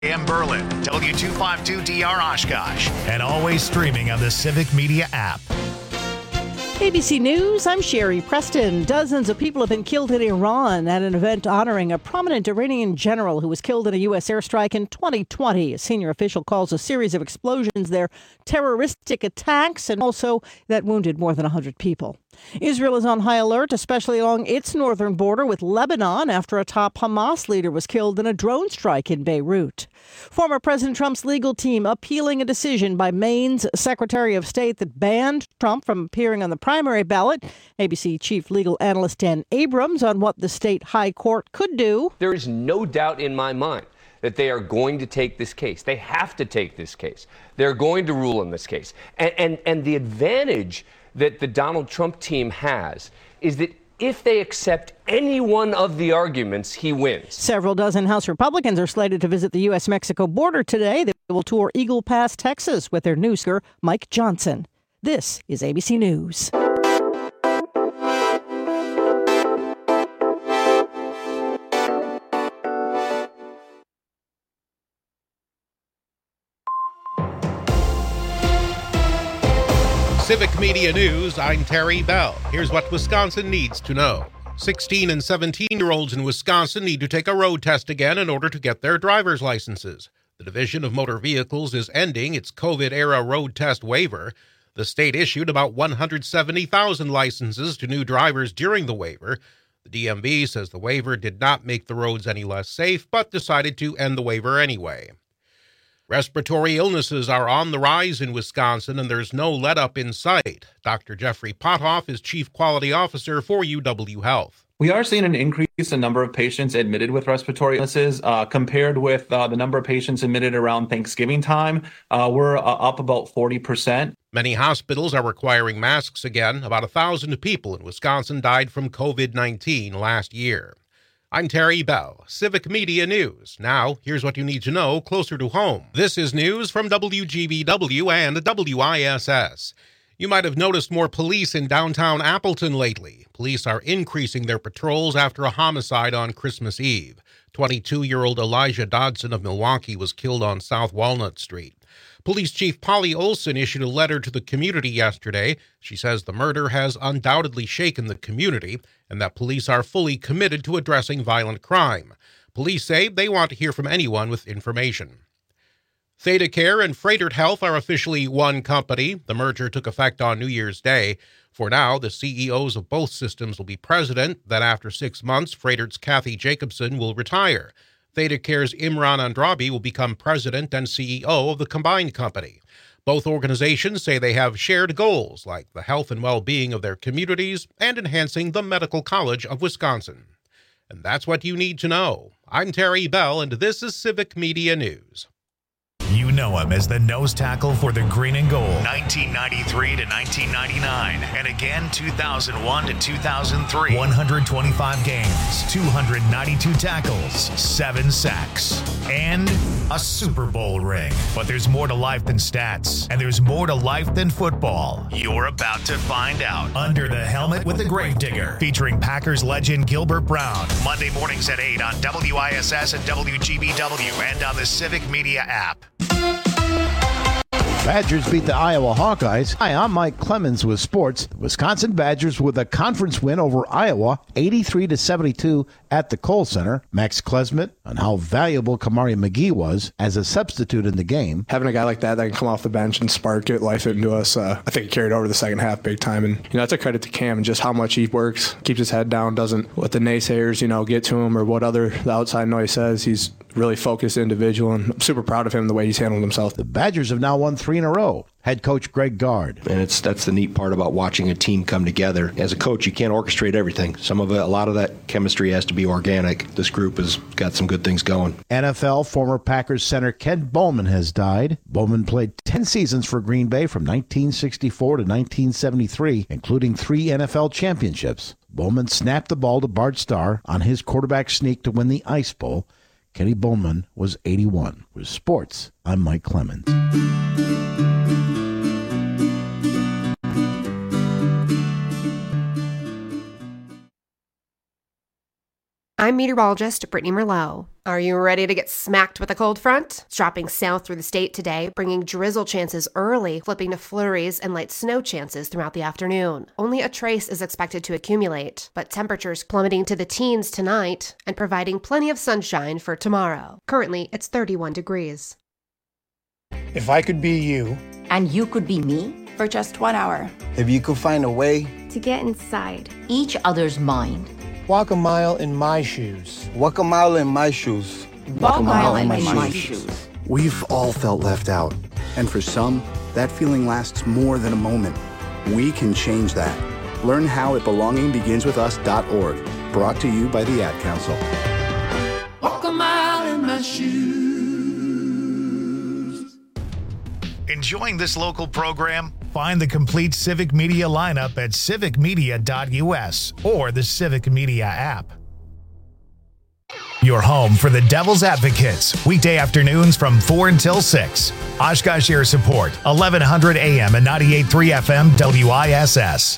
AM Berlin, W252DR Oshkosh, and always streaming on the Civic Media app. ABC News, I'm Sherry Preston. Dozens of people have been killed in Iran at an event honoring a prominent Iranian general who was killed in a U.S. airstrike in 2020. A senior official calls a series of explosions there terroristic attacks, and also that wounded more than 100 people. Israel is on high alert, especially along its northern border with Lebanon, after a top Hamas leader was killed in a drone strike in Beirut. Former President Trump's legal team appealing a decision by Maine's Secretary of State that banned Trump from appearing on the primary ballot. ABC Chief Legal Analyst Dan Abrams on what the state high court could do. There is no doubt in my mind that they are going to take this case. They have to take this case. They're going to rule in this case. And the advantage that the Donald Trump team has is that if they accept any one of the arguments, he wins. Several dozen House Republicans are slated to visit the U.S.-Mexico border today. They will tour Eagle Pass, Texas, with their new speaker, Mike Johnson. This is ABC News. Civic Media News, I'm Terry Bell. Here's what Wisconsin needs to know. 16 and 17-year-olds in Wisconsin need to take a road test again in order to get their driver's licenses. The Division of Motor Vehicles is ending its COVID-era road test waiver. The state issued about 170,000 licenses to new drivers during the waiver. The DMV says the waiver did not make the roads any less safe, but decided to end the waiver anyway. Respiratory illnesses are on the rise in Wisconsin, and there's no let-up in sight. Dr. Jeffrey Pothoff is Chief Quality Officer for UW Health. We are seeing an increase in number of patients admitted with respiratory illnesses compared with the number of patients admitted around Thanksgiving time. We're up about 40%. Many hospitals are requiring masks again. About 1,000 people in Wisconsin died from COVID-19 last year. I'm Terry Bell, Civic Media News. Now, here's what you need to know closer to home. This is news from WGBW and WISS. You might have noticed more police in downtown Appleton lately. Police are increasing their patrols after a homicide on Christmas Eve. 22-year-old Elijah Dodson of Milwaukee was killed on South Walnut Street. Police Chief Polly Olson issued a letter to the community yesterday. She says the murder has undoubtedly shaken the community and that police are fully committed to addressing violent crime. Police say they want to hear from anyone with information. ThedaCare and Froedtert Health are officially one company. The merger took effect on New Year's Day. For now, the CEOs of both systems will be president. Then after 6 months, Froedtert's Kathy Jacobson will retire. ThedaCare's Imran Andrabi will become president and CEO of the combined company. Both organizations say they have shared goals like the health and well-being of their communities and enhancing the Medical College of Wisconsin. And that's what you need to know. I'm Terry Bell, and this is Civic Media News. You know him as the nose tackle for the green and gold, 1993 to 1999, and again 2001 to 2003. 125 games, 292 tackles, 7 sacks, and a Super Bowl ring. But there's more to life than stats, and there's more to life than football. You're about to find out. Under the Helmet with the Gravedigger, featuring Packers legend Gilbert Brown. Monday mornings at 8 on WISS and WGBW and on the Civic Media app. Badgers beat the Iowa Hawkeyes. Hi, I'm Mike Clemens with sports. The Wisconsin Badgers with a conference win over Iowa, 83-72 at the Kohl Center. Max Klesmit on how valuable Kamari McGee was as a substitute in the game. Having a guy like that can come off the bench and spark it, life it into us, I think it carried over the second half big time. And, that's a credit to Cam and just how much he works, keeps his head down, doesn't let the naysayers, get to him or what the outside noise says. He's really focused individual, and I'm super proud of him the way he's handled himself. The Badgers have now won 3 in a row. Head coach Greg Gard. And that's the neat part about watching a team come together. As a coach, you can't orchestrate everything. A lot of that chemistry has to be organic. This group has got some good things going. NFL former Packers center Ken Bowman has died. Bowman played 10 seasons for Green Bay from 1964 to 1973, including 3 NFL championships. Bowman snapped the ball to Bart Starr on his quarterback sneak to win the Ice Bowl. Kenny Bowman was 81. With sports, I'm Mike Clemens. I'm I'm meteorologist Brittany Merlot. Are you ready to get smacked with a cold front? It's dropping south through the state today, bringing drizzle chances early, flipping to flurries and light snow chances throughout the afternoon. Only a trace is expected to accumulate, but temperatures plummeting to the teens tonight and providing plenty of sunshine for tomorrow. Currently, it's 31 degrees. If I could be you, and you could be me, for just 1 hour. If you could find a way to get inside each other's mind. Walk a mile in my shoes. Walk a mile in my shoes. Walk a mile in my shoes. We've all felt left out. And for some, that feeling lasts more than a moment. We can change that. Learn how at belongingbeginswithus.org. Brought to you by the Ad Council. Walk a mile in my shoes. Enjoying this local program? Find the complete Civic Media lineup at civicmedia.us or the Civic Media app. Your home for the Devil's Advocates, weekday afternoons from 4 until 6. Oshkosh Air Support, 1100 AM and 98.3 FM WISS.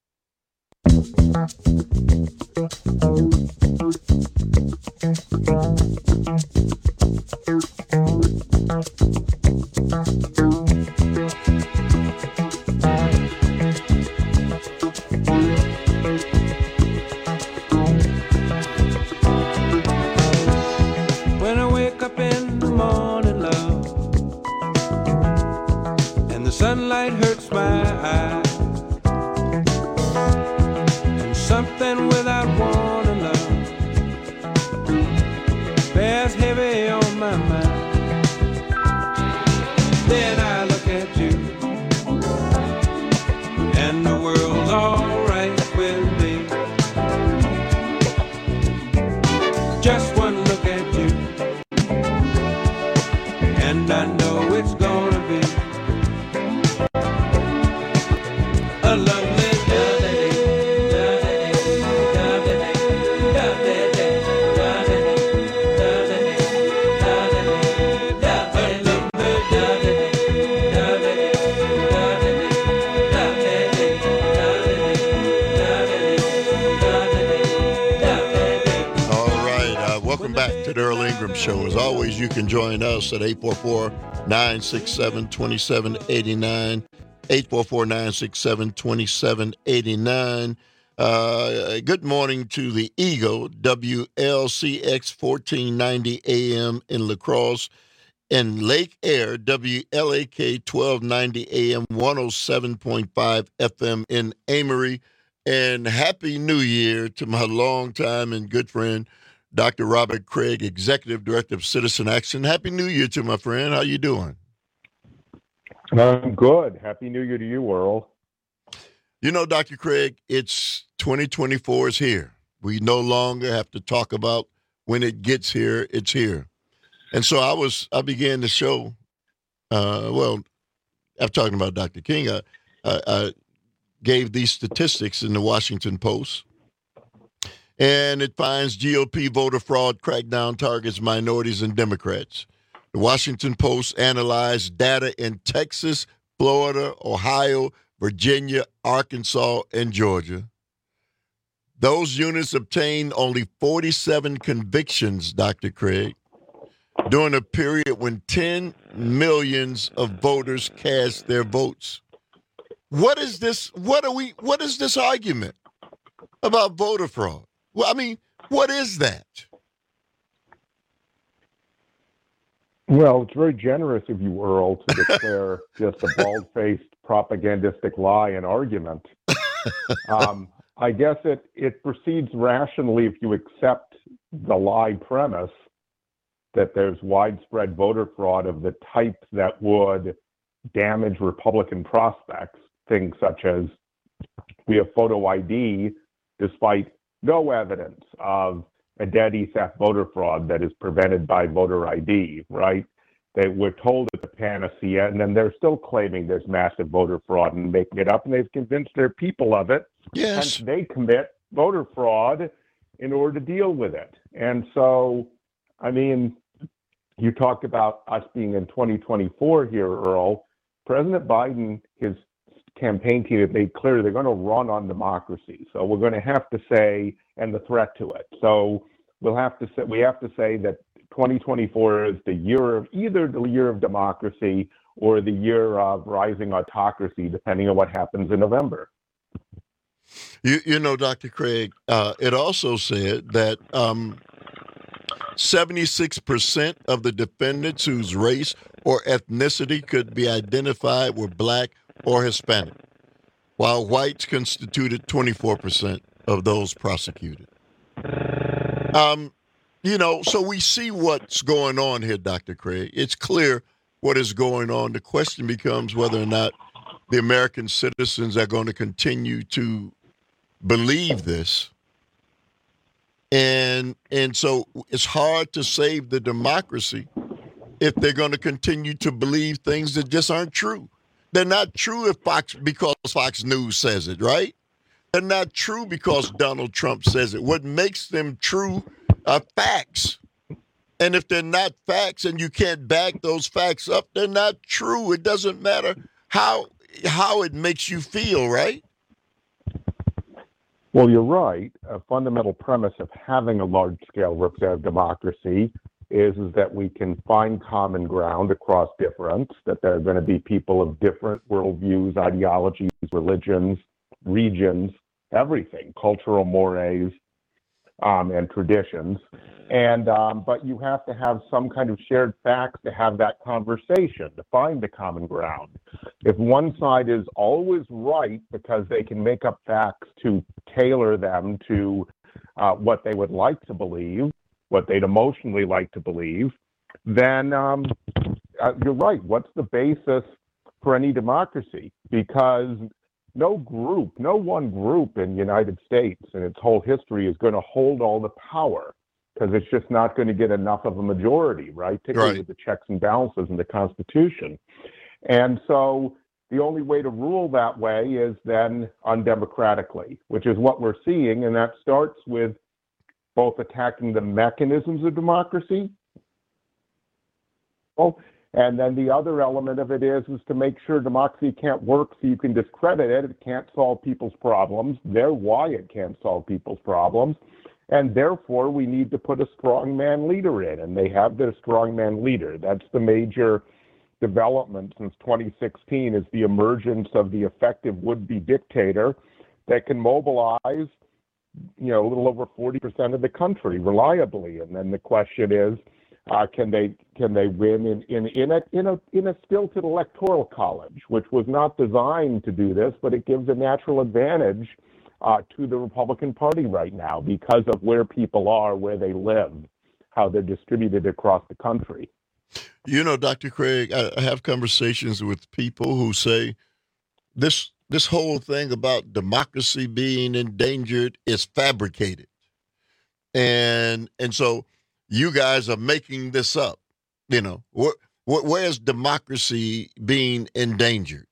When I wake up in the morning, love, and the sunlight hurts my eyes, and something without warning, love, bears heavy on my mind. Then I look at you, and the world's alright with me. Just one look at you, and I know it's gonna be a lovely day. Welcome back to the Earl Ingram Show. As always, you can join us at 844-967-2789, 844-967-2789. Good morning to the Eagle, WLCX 1490 AM in La Crosse, and Lake Air, WLAK 1290 AM, 107.5 FM in Amory. And Happy New Year to my longtime and good friend, Dr. Robert Craig, Executive Director of Citizen Action. Happy New Year to my friend. How you doing? I'm good. Happy New Year to you, Earl. You know, Dr. Craig, it's 2024 is here. We no longer have to talk about when it gets here, it's here. And so I began the show, after talking about Dr. King, I gave these statistics in the Washington Post. And it finds GOP voter fraud crackdown targets minorities and Democrats. The Washington Post analyzed data in Texas, Florida, Ohio, Virginia, Arkansas, and Georgia. Those units obtained only 47 convictions, Dr. Craig, during a period when 10 millions of voters cast their votes. What is this? What is this argument about voter fraud? Well, I mean, what is that? Well, it's very generous of you, Earl, to declare just a bald-faced propagandistic lie an argument. I guess it proceeds rationally if you accept the lie premise that there's widespread voter fraud of the type that would damage Republican prospects, things such as we have photo ID despite no evidence of identity theft voter fraud that is prevented by voter ID, right? They were told it's a panacea, and then they're still claiming there's massive voter fraud and making it up, and they've convinced their people of it. Yes. And they commit voter fraud in order to deal with it. And so, I mean, you talked about us being in 2024 here, Earl. President Biden, his campaign team have made clear they're going to run on democracy. So we're going to have to say, and the threat to it. So we have to say that 2024 is the year of either the year of democracy or the year of rising autocracy, depending on what happens in November. You know, Dr. Craig, it also said that 76% of the defendants whose race or ethnicity could be identified were black or Hispanic, while whites constituted 24% of those prosecuted. You know, so we see what's going on here, Dr. Craig. It's clear what is going on. The question becomes whether or not the American citizens are going to continue to believe this. And so it's hard to save the democracy if they're going to continue to believe things that just aren't true. They're not true because Fox News says it, right? They're not true because Donald Trump says it. What makes them true are facts. And if they're not facts and you can't back those facts up, they're not true. It doesn't matter how it makes you feel, right? Well, you're right. A fundamental premise of having a large-scale representative democracy is that we can find common ground across difference, that there are going to be people of different worldviews, ideologies, religions, regions, everything, cultural mores, and traditions. And but you have to have some kind of shared facts to have that conversation, to find the common ground. If one side is always right because they can make up facts to tailor them to what they would like to believe, what they'd emotionally like to believe, then you're right. What's the basis for any democracy? Because no one group in the United States in its whole history is going to hold all the power, because it's just not going to get enough of a majority, right? Particularly with the checks and balances in the Constitution. And so the only way to rule that way is then undemocratically, which is what we're seeing. And that starts with both attacking the mechanisms of democracy. And then the other element of it is to make sure democracy can't work so you can discredit it. It can't solve people's problems. They're why it can't solve people's problems. And therefore, we need to put a strongman leader in, and they have their strongman leader. That's the major development since 2016, is the emergence of the effective would-be dictator that can mobilize, a little over 40% of the country reliably. And then the question is, can they win in a stilted electoral college, which was not designed to do this, but it gives a natural advantage to the Republican Party right now because of where people are, where they live, how they're distributed across the country. You know, Dr. Craig, I have conversations with people who say this whole thing about democracy being endangered is fabricated. And so you guys are making this up. Where's democracy being endangered?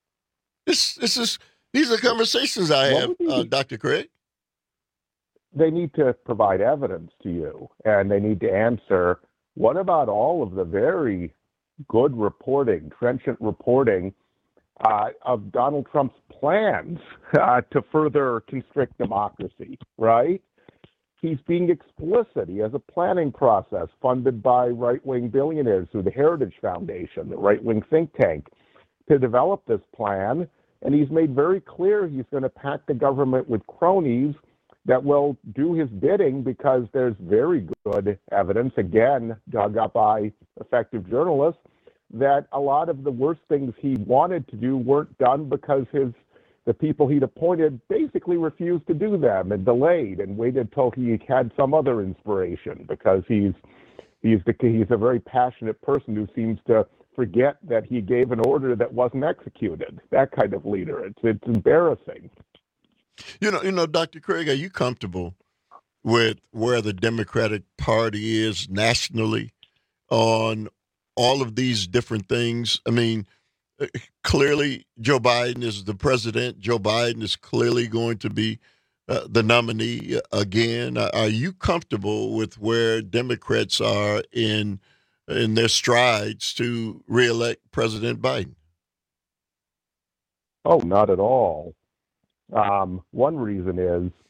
These are conversations I have, Dr. Craig. They need to provide evidence to you, and they need to answer, what about all of the very good reporting, trenchant reporting of Donald Trump's plans to further constrict democracy, right? He's being explicit. He has a planning process funded by right-wing billionaires through the Heritage Foundation, the right-wing think tank, to develop this plan. And he's made very clear he's going to pack the government with cronies that will do his bidding, because there's very good evidence, again, dug up by effective journalists, that a lot of the worst things he wanted to do weren't done because the people he'd appointed basically refused to do them and delayed and waited till he had some other inspiration, because he's a very passionate person who seems to forget that he gave an order that wasn't executed. That kind of leader. It's embarrassing. You know, Dr. Craig, are you comfortable with where the Democratic Party is nationally on all of these different things? I mean, clearly Joe Biden is the president. Joe Biden is clearly going to be the nominee again. Are you comfortable with where Democrats are in their strides to reelect President Biden? Oh, not at all. One reason is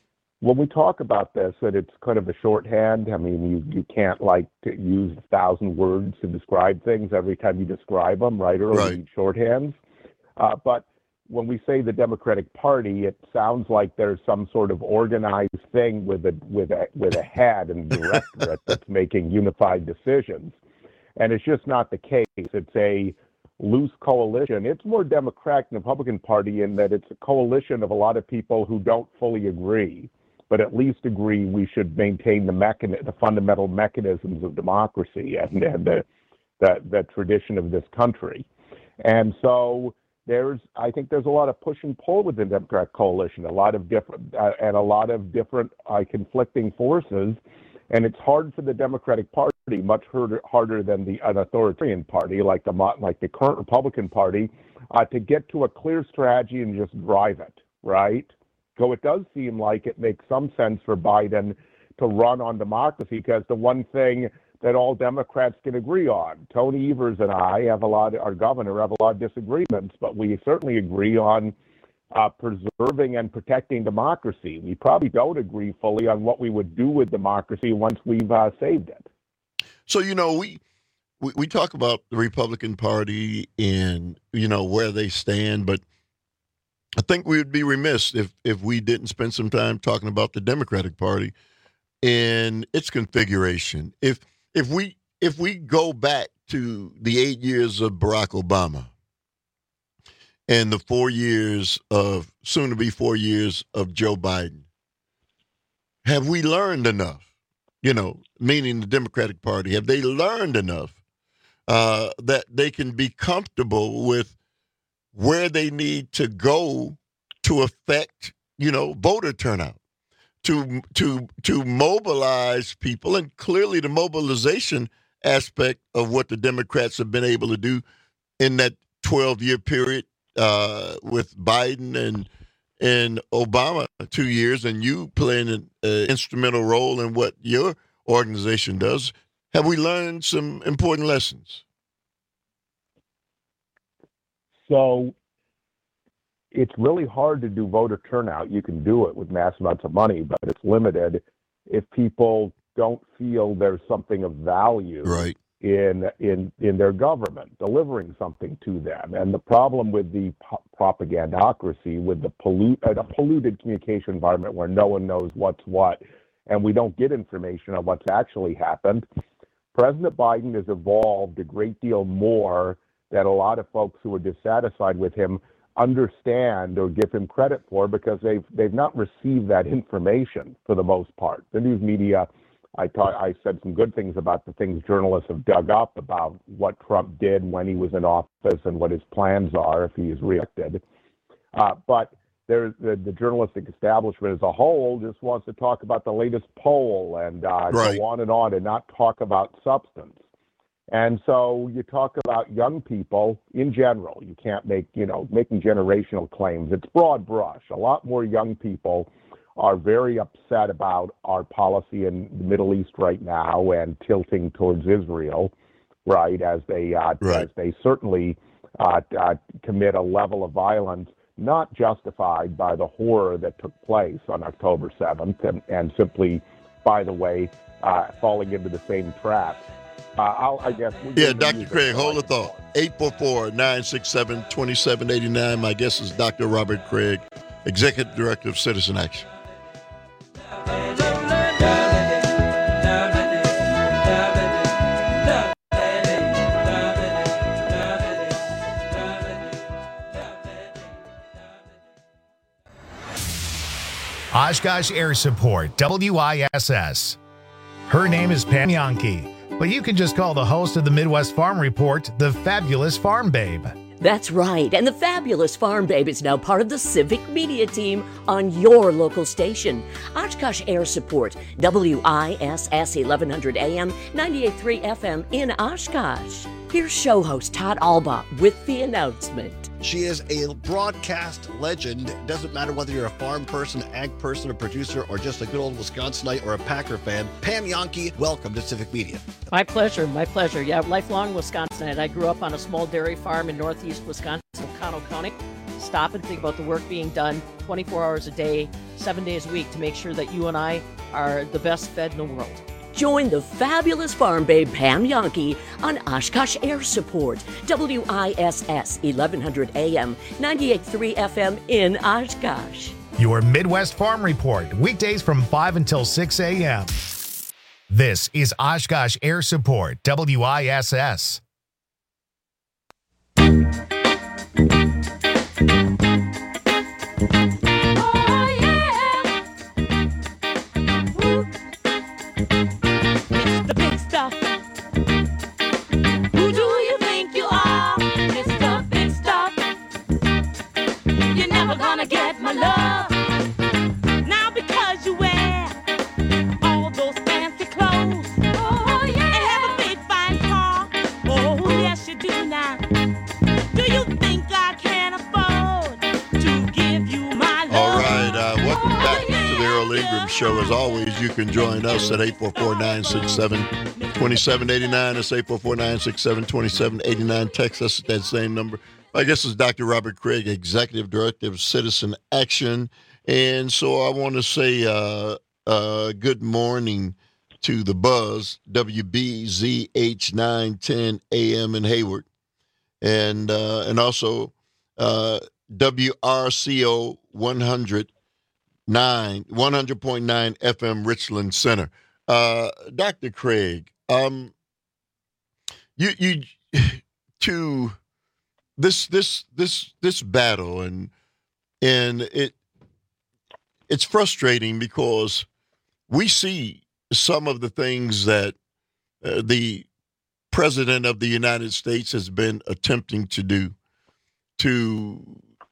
when we talk about this, that it's kind of a shorthand. I mean, you can't like to use 1,000 words to describe things every time you describe them, right? Or you need shorthands. But when we say the Democratic Party, it sounds like there's some sort of organized thing with a head and directorate that's making unified decisions. And it's just not the case. It's a loose coalition. It's more Democratic than the Republican Party in that it's a coalition of a lot of people who don't fully agree, but at least agree we should maintain the fundamental mechanisms of democracy and the tradition of this country. And so I think there's a lot of push and pull within the Democratic coalition, a lot of different conflicting forces. And it's hard for the Democratic Party, much harder than an authoritarian party like the current Republican Party, to get to a clear strategy and just drive it, right? So it does seem like it makes some sense for Biden to run on democracy, because the one thing that all Democrats can agree on, Tony Evers and I our governor, have a lot of disagreements, but we certainly agree on preserving and protecting democracy. We probably don't agree fully on what we would do with democracy once we've saved it. So, we talk about the Republican Party and, where they stand, but I think we would be remiss if we didn't spend some time talking about the Democratic Party and its configuration. If we go back to the 8 years of Barack Obama and the 4 years of, soon to be 4 years of Joe Biden, have we learned enough? Meaning the Democratic Party, have they learned enough that they can be comfortable with where they need to go to affect, voter turnout, to mobilize people? And clearly the mobilization aspect of what the Democrats have been able to do in that 12-year period with Biden and Obama 2 years, and you playing an instrumental role in what your organization does. Have we learned some important lessons? So it's really hard to do voter turnout. You can do it with mass amounts of money, but it's limited if people don't feel there's something of value in their government, delivering something to them. And the problem with the propagandocracy, with the polluted communication environment where no one knows what's what, and we don't get information on what's actually happened, President Biden has evolved a great deal more that a lot of folks who are dissatisfied with him understand or give him credit for, because they've not received that information for the most part. The news media, I said some good things about the things journalists have dug up about what Trump did when he was in office and what his plans are if he is reelected. But the journalistic establishment as a whole just wants to talk about the latest poll and go on and not talk about substance. And so you talk about young people in general. You can't making generational claims. It's broad brush. A lot more young people are very upset about our policy in the Middle East right now and tilting towards Israel, right, as they certainly commit a level of violence not justified by the horror that took place on October 7th and simply, by the way, falling into the same trap. Dr. Craig, hold the thought. 844-967-2789. My guest is Dr. Robert Craig, Executive Director of Citizen Action. Oshkosh Air Support, WISS. Her name is Pam Yankee, but you can just call the host of the Midwest Farm Report the Fabulous Farm Babe. That's right, and the Fabulous Farm Babe is now part of the Civic Media team on your local station. Oshkosh Air Support, WISS 1100 AM, 98.3 FM in Oshkosh. Here's show host Todd Alba with the announcement. She is a broadcast legend. It doesn't matter whether you're a farm person, ag person, a producer, or just a good old Wisconsinite or a Packer fan. Pam Yankee, welcome to Civic Media. My pleasure, my pleasure. Yeah, lifelong Wisconsinite. I grew up on a small dairy farm in northeast Wisconsin, O'Connell County. Stop and think about the work being done 24 hours a day, 7 days a week to make sure that you and I are the best fed in the world. Join the fabulous farm babe Pam Yankee on Oshkosh Air Support, WISS 1100 AM, 98.3 FM in Oshkosh. Your Midwest Farm Report, weekdays from 5 until 6 a.m. This is Oshkosh Air Support, WISS. Get my love now because you wear all those fancy clothes. Oh yeah, and have a big fine car. Oh yes you do now. Do you think I can afford to give you my love? All right, welcome back to the Earl Ingram Show. As always, you can join us at 844-967-2789. That's 844-967-2789. Text us at that same number. My guest is Dr. Robert Craig, Executive Director of Citizen Action. And so I want to say good morning to the Buzz, WBZH 910 AM in Hayward, and also WRCO 100.9 FM Richland Center. Dr. Craig, you to this battle and it's frustrating because we see some of the things that the President of the United States has been attempting to do to,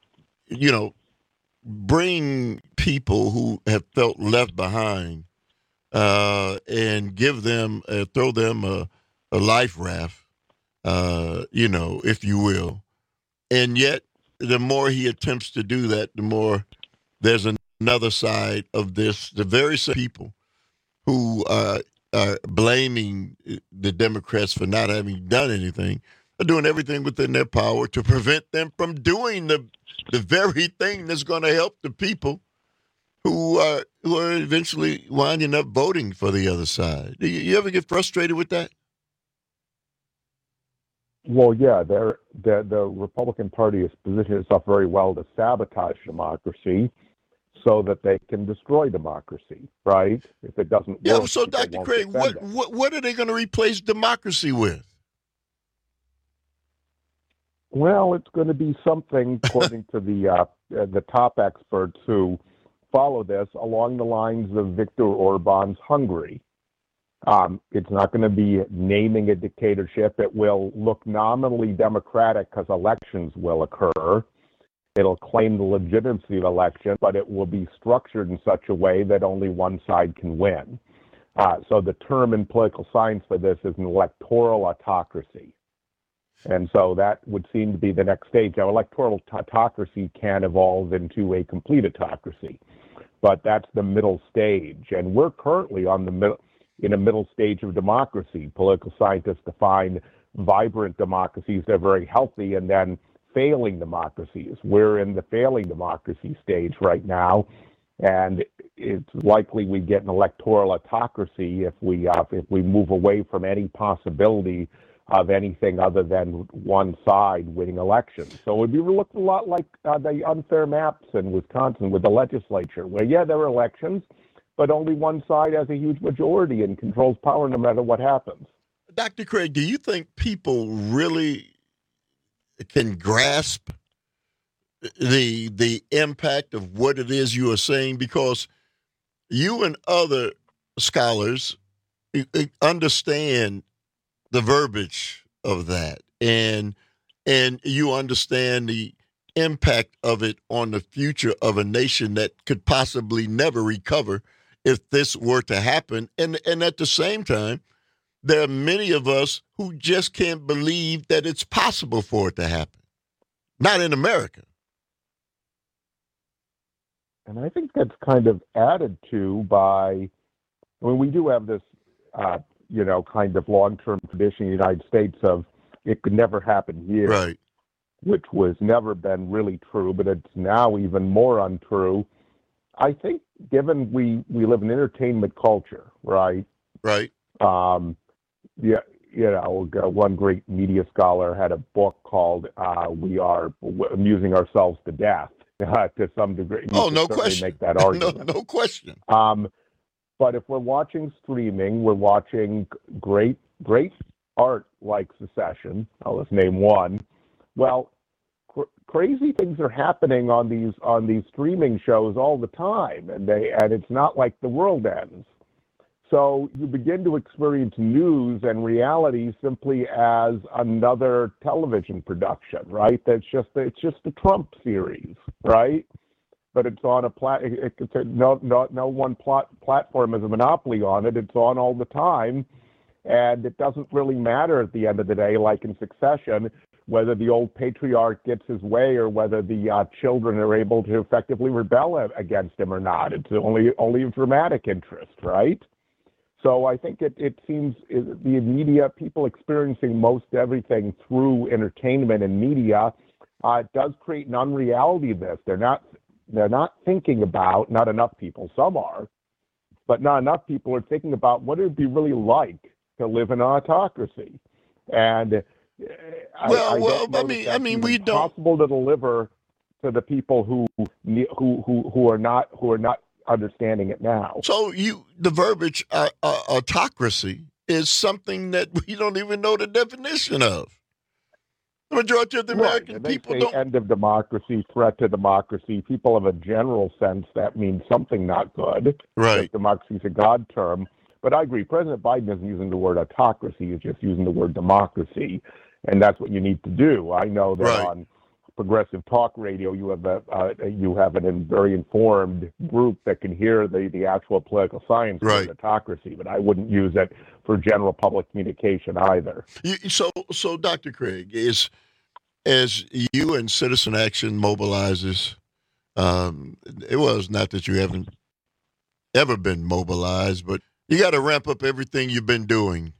bring people who have felt left behind and give them, throw them a life raft, if you will. And yet, the more he attempts to do that, the more there's another side of this. The very same people who are blaming the Democrats for not having done anything are doing everything within their power to prevent them from doing the very thing that's going to help the people who are eventually winding up voting for the other side. Do you ever get frustrated with that? Well, yeah, the Republican Party has positioned itself very well to sabotage democracy so that they can destroy democracy, right? If it doesn't work. Yeah, so Dr. Craig, what are they going to replace democracy with? Well, it's going to be something, according to the top experts who follow this, along the lines of Viktor Orban's Hungary. It's not going to be naming a dictatorship. It will look nominally democratic because elections will occur. It'll claim the legitimacy of election, but it will be structured in such a way that only one side can win. So the term in political science for this is an electoral autocracy. And so that would seem to be the next stage. Now, electoral autocracy can evolve into a complete autocracy, but that's the middle stage. And we're currently in a middle stage of democracy. Political scientists define vibrant democracies that are very healthy and then failing democracies. We're in the failing democracy stage right now, and it's likely we get an electoral autocracy if we move away from any possibility of anything other than one side winning elections. So it would be looked a lot like the unfair maps in Wisconsin with the legislature, where, yeah, there are elections, but only one side has a huge majority and controls power no matter what happens. Dr. Craig, do you think people really can grasp the impact of what it is you are saying? Because you and other scholars understand the verbiage of that, and you understand the impact of it on the future of a nation that could possibly never recover if this were to happen. And at the same time, there are many of us who just can't believe that it's possible for it to happen. Not in America. And I think that's kind of added to by, we do have this, kind of long-term tradition in the United States of it could never happen here. Which was never been really true, but it's now even more untrue I think given we live in entertainment culture, right? Right. Yeah, one great media scholar had a book called "We Are Amusing Ourselves to Death." To some degree, no question. Make that argument. no question. But if we're watching streaming, we're watching great art like Succession. I'll just name one. Well, crazy things are happening on these streaming shows all the time, and it's not like the world ends. So you begin to experience news and reality simply as another television production, right? It's just a Trump series, right? But it's on no one platform has a monopoly on it. It's on all the time, and it doesn't really matter at the end of the day, like in Succession, whether the old patriarch gets his way or whether the children are able to effectively rebel against him or not. It's only of dramatic interest, right? So I think it seems the media, people experiencing most everything through entertainment and media, does create an unreality of this. They're not thinking about, not enough people, some are, but not enough people are thinking about what it would be really like to live in an autocracy. And I mean, we don't. Possible to deliver to the people who are not understanding it now. So the verbiage autocracy is something that we don't even know the definition of. The majority of the American people don't. End of democracy, threat to democracy. People have a general sense that means something not good. Right. Democracy is a God term. But I agree. President Biden isn't using the word autocracy. He's just using the word democracy. And that's what you need to do. I know that on Progressive Talk Radio, you have a very informed group that can hear the actual political science of autocracy, but I wouldn't use it for general public communication either. So Dr. Craig, as you and Citizen Action mobilizes, it was not that you haven't ever been mobilized, but you got to ramp up everything you've been doing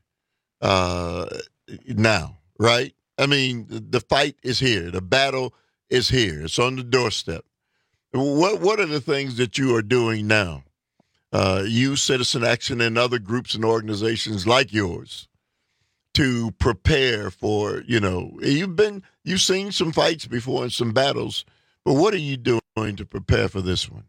now, right? I mean, the fight is here. The battle is here. It's on the doorstep. What are the things that you are doing now? You, Citizen Action, and other groups and organizations like yours to prepare for, you've seen some fights before and some battles, but what are you doing to prepare for this one?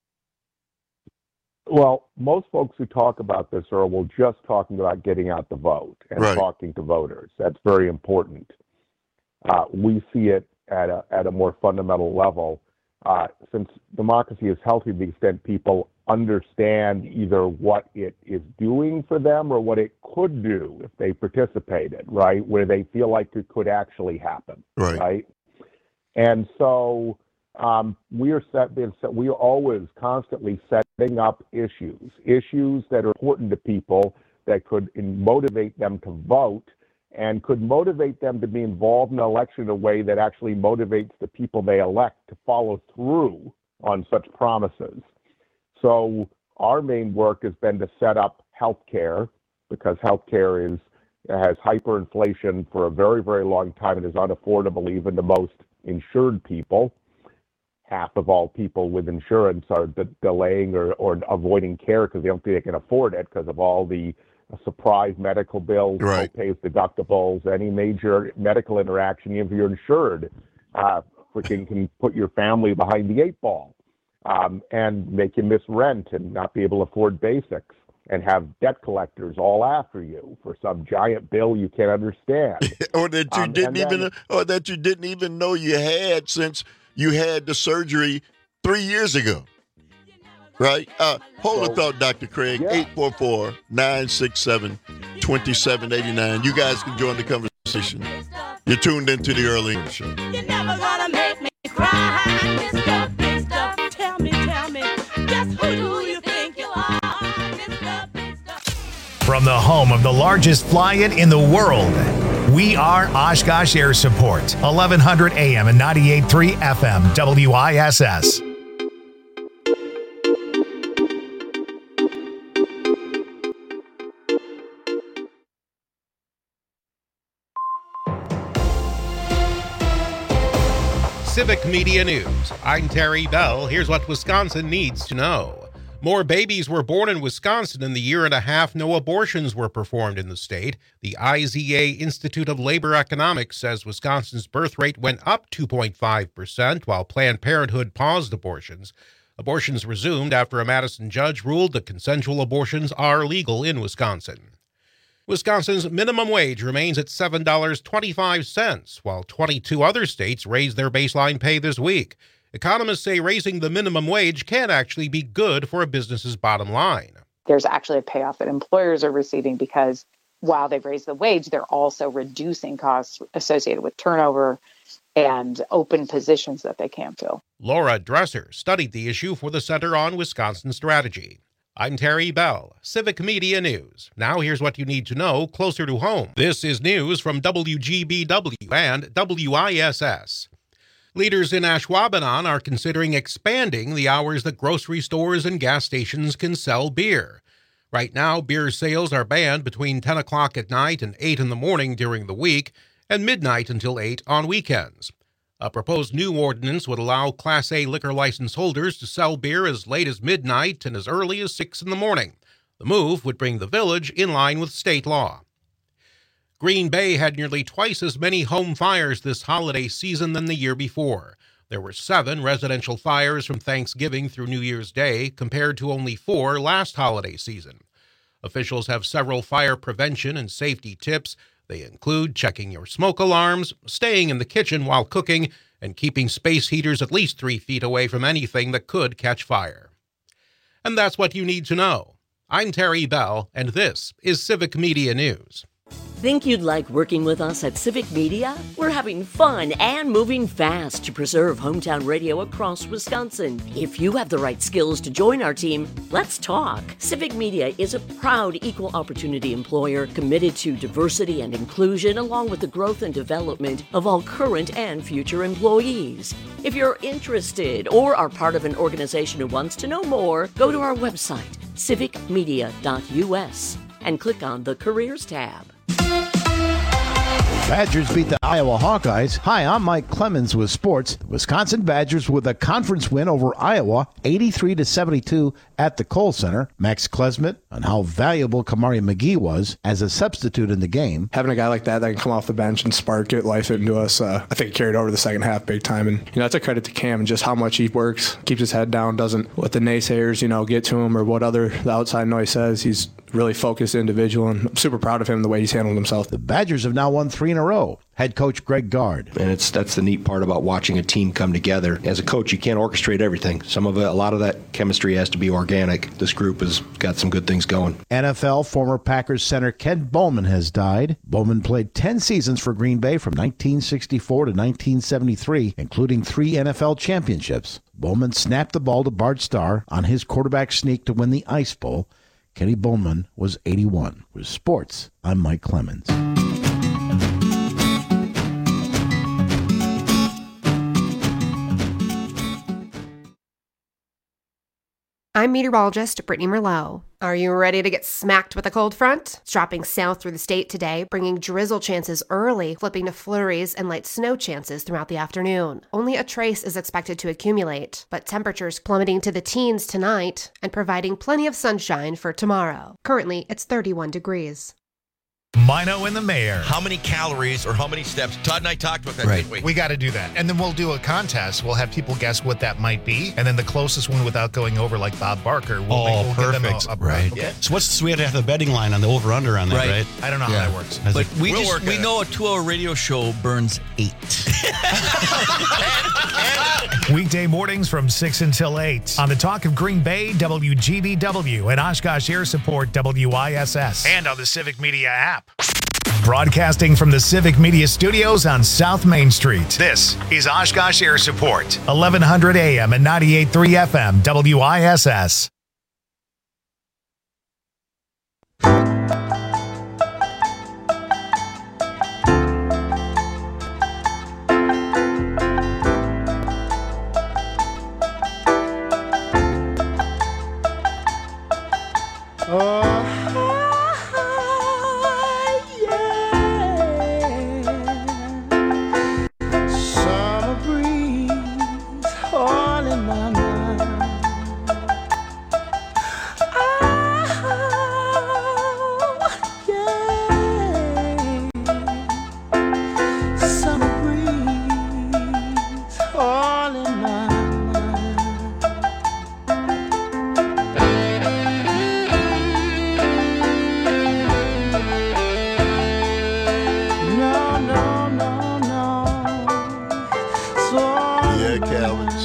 Well, most folks who talk about this are just talking about getting out the vote and talking to voters. That's very important. We see it at a more fundamental level. Since democracy is healthy to the extent people understand either what it is doing for them or what it could do if they participated, right? Where they feel like it could actually happen, right? And so we are always constantly setting up issues that are important to people that could motivate them to vote and could motivate them to be involved in an election in a way that actually motivates the people they elect to follow through on such promises. So our main work has been to set up healthcare, because healthcare has hyperinflation for a very, very long time and is unaffordable even to most insured people. Half of all people with insurance are delaying or avoiding care because they don't think they can afford it because of all the surprise medical bills, co-pays, deductibles, any major medical interaction. If you're insured, can put your family behind the eight ball and make you miss rent and not be able to afford basics and have debt collectors all after you for some giant bill you can't understand. or that you didn't even know you had since you had the surgery 3 years ago, right? Hold a thought, Dr. Craig, 844-967-2789. You guys can join the conversation. You're tuned into the Early Show. You're never gonna make me cry. Mr. Tell me, just who do you think you are? Mr. From the home of the largest fly-in in the world, we are Oshkosh Air Support, 1100 AM and 98.3 FM, WISS. Civic Media News. I'm Terry Bell. Here's what Wisconsin needs to know. More babies were born in Wisconsin in the year and a half no abortions were performed in the state. The IZA Institute of Labor Economics says Wisconsin's birth rate went up 2.5%, while Planned Parenthood paused abortions. Abortions resumed after a Madison judge ruled that consensual abortions are legal in Wisconsin. Wisconsin's minimum wage remains at $7.25, while 22 other states raised their baseline pay this week. Economists say raising the minimum wage can actually be good for a business's bottom line. There's actually a payoff that employers are receiving because while they've raised the wage, they're also reducing costs associated with turnover and open positions that they can't fill. Laura Dresser studied the issue for the Center on Wisconsin Strategy. I'm Terry Bell, Civic Media News. Now here's what you need to know closer to home. This is news from WGBW and WISS. Leaders in Ashwaubenon are considering expanding the hours that grocery stores and gas stations can sell beer. Right now, beer sales are banned between 10 o'clock at night and 8 in the morning during the week and midnight until 8 on weekends. A proposed new ordinance would allow Class A liquor license holders to sell beer as late as midnight and as early as 6 in the morning. The move would bring the village in line with state law. Green Bay had nearly twice as many home fires this holiday season than the year before. There were 7 residential fires from Thanksgiving through New Year's Day, compared to only 4 last holiday season. Officials have several fire prevention and safety tips. They include checking your smoke alarms, staying in the kitchen while cooking, and keeping space heaters at least 3 feet away from anything that could catch fire. And that's what you need to know. I'm Terry Bell, and this is Civic Media News. Think you'd like working with us at Civic Media? We're having fun and moving fast to preserve hometown radio across Wisconsin. If you have the right skills to join our team, let's talk. Civic Media is a proud equal opportunity employer committed to diversity and inclusion, along with the growth and development of all current and future employees. If you're interested or are part of an organization who wants to know more, go to our website, civicmedia.us, and click on the Careers tab. Badgers beat the Iowa Hawkeyes. Hi, I'm Mike Clemens with sports. The Wisconsin Badgers with a conference win over Iowa, 83-72 at the Kohl Center. Max Klesmit on how valuable Kamari McGee was as a substitute in the game. Having a guy like that can come off the bench and spark it, life into us, I think it carried over the second half big time. And, that's a credit to Cam and just how much he works, keeps his head down, doesn't let the naysayers, get to him or what the outside noise says. He's really focused individual, and I'm super proud of him the way he's handled himself. The Badgers have now won 3 in a row. Head coach Greg Gard. And that's the neat part about watching a team come together. As a coach, you can't orchestrate everything. A lot of that chemistry has to be organic. This group has got some good things going. NFL former Packers center Ken Bowman has died. Bowman played 10 seasons for Green Bay from 1964 to 1973, including 3 NFL championships. Bowman snapped the ball to Bart Starr on his quarterback sneak to win the Ice Bowl. Kenny Bowman was 81. With sports, I'm Mike Clemens. I'm meteorologist Brittany Merlot. Are you ready to get smacked with a cold front? It's dropping south through the state today, bringing drizzle chances early, flipping to flurries and light snow chances throughout the afternoon. Only a trace is expected to accumulate, but temperatures plummeting to the teens tonight and providing plenty of sunshine for tomorrow. Currently, it's 31 degrees. Mino and the Mayor. How many calories or how many steps? Todd and I talked about that, didn't we? We got to do that. And then we'll do a contest. We'll have people guess what that might be. And then the closest one without going over, like Bob Barker, we'll perfect. Get them right. Okay. So we have to have the betting line on the over-under on that, right? I don't know how that works. But we know a 2-hour radio show burns 8. Weekday mornings from 6 until 8 on the Talk of Green Bay, WGBW, and Oshkosh Air Support, WISS, and on the Civic Media app. Broadcasting from the Civic Media Studios on South Main Street, this is Oshkosh Air Support, 1100 AM and 98.3 FM, WISS. Summer breeze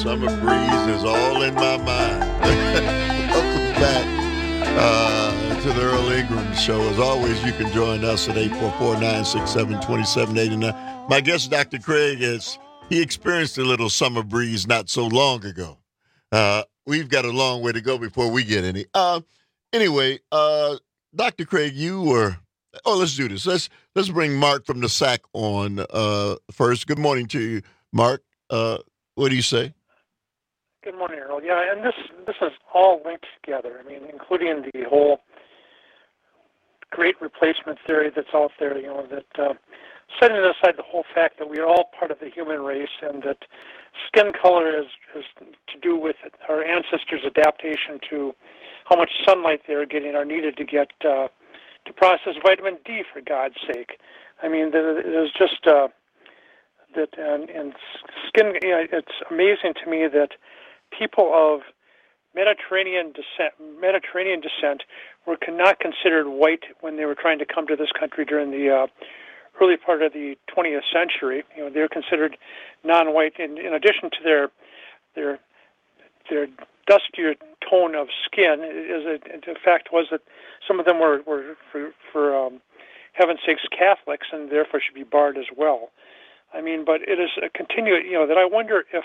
Summer breeze is all in my mind. Welcome back to the Earl Ingram Show. As always, you can join us at 844-967-2789. My guest, Dr. Craig, he experienced a little summer breeze not so long ago. We've got a long way to go before we get any. Anyway, Dr. Craig, let's do this. Let's bring Mark from the SAC on first. Good morning to you, Mark. What do you say? Good morning, Earl. Yeah, and this is all linked together. I mean, including the whole great replacement theory that's out there, that setting aside the whole fact that we are all part of the human race and that skin color is to do with our ancestors' adaptation to how much sunlight they are getting or needed to get to process vitamin D, for God's sake. I mean, there's just that, and skin. It's amazing to me that people of Mediterranean descent were not considered white when they were trying to come to this country during the early part of the 20th century. They were considered non-white. In addition to their dustier tone of skin, the fact was that some of them were for heaven's sakes, Catholics, and therefore should be barred as well. I mean, but it is a continued, that I wonder if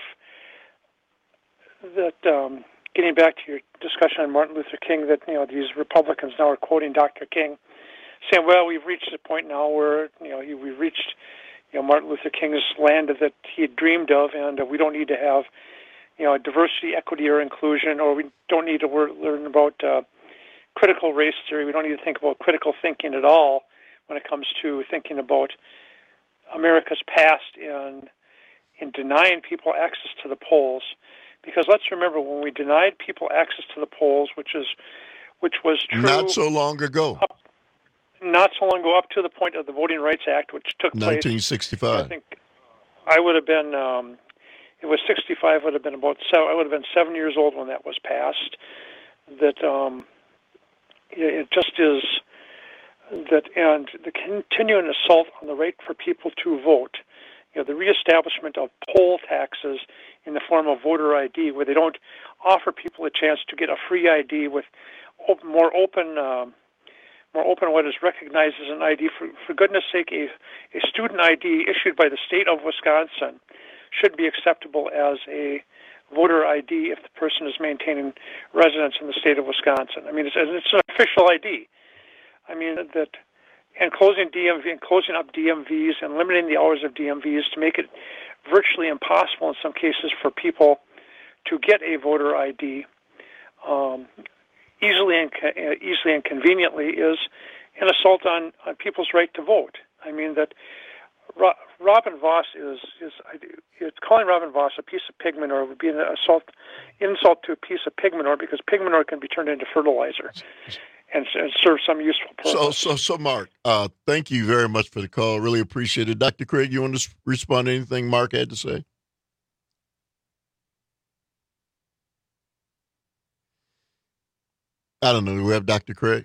getting back to your discussion on Martin Luther King, that, these Republicans now are quoting Dr. King, saying, well, we've reached a point now where, we've reached, Martin Luther King's land that he had dreamed of, and we don't need to have, diversity, equity, or inclusion, or we don't need to learn about critical race theory. We don't need to think about critical thinking at all when it comes to thinking about America's past in denying people access to the polls. Because let's remember, when we denied people access to the polls, which was true not so long ago, up to the point of the Voting Rights Act, which took 1965. place. I think I would have been. It was 65. Would have been about 7. I would have been 7 years old when that was passed. That it just is that, and the continuing assault on the right for people to vote. The reestablishment of poll taxes in the form of voter ID, where they don't offer people a chance to get a free ID with more open what is recognized as an ID. For goodness sake, a student ID issued by the state of Wisconsin should be acceptable as a voter ID if the person is maintaining residence in the state of Wisconsin. I mean, it's an official ID. I mean, that. And closing up DMVs and limiting the hours of DMVs to make it virtually impossible in some cases for people to get a voter ID easily and conveniently is an assault on people's right to vote. I mean, that Robin Vos it's calling Robin Vos a piece of pig manure would be an insult to a piece of pig manure, because pig manure can be turned into fertilizer and serve some useful purpose. So Mark, thank you very much for the call. Really appreciate it. Dr. Craig, you want to respond to anything Mark had to say? I don't know. Do we have Dr. Craig?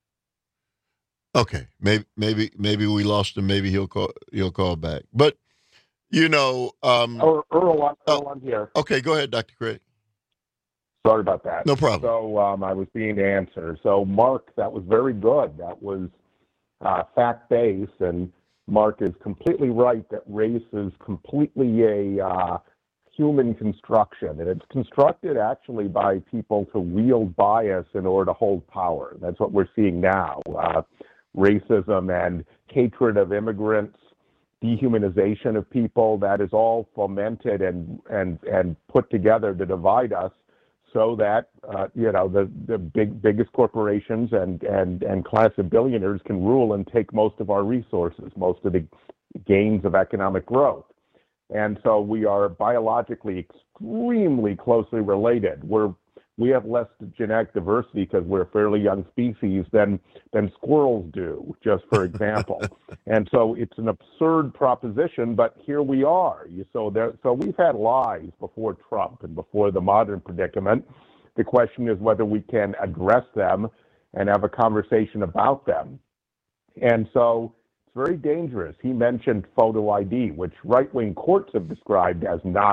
Okay, maybe we lost him. Maybe he'll call back. But Earl, I'm here. Okay, go ahead, Dr. Craig. Sorry about that. No problem. So I was being answered. So Mark, that was very good. That was fact-based, and Mark is completely right that race is completely a human construction, and it's constructed actually by people to wield bias in order to hold power. That's what we're seeing now. Racism and hatred of immigrants, dehumanization of people, that is all fomented and put together to divide us, so that the biggest corporations and class of billionaires can rule and take most of our resources, most of the gains of economic growth. And so we are biologically extremely closely related. We have less genetic diversity because we're a fairly young species than squirrels do, just for example. And so it's an absurd proposition, but here we are. So we've had lies before Trump and before the modern predicament. The question is whether we can address them and have a conversation about them. And so it's very dangerous. He mentioned photo ID, which right-wing courts have described as not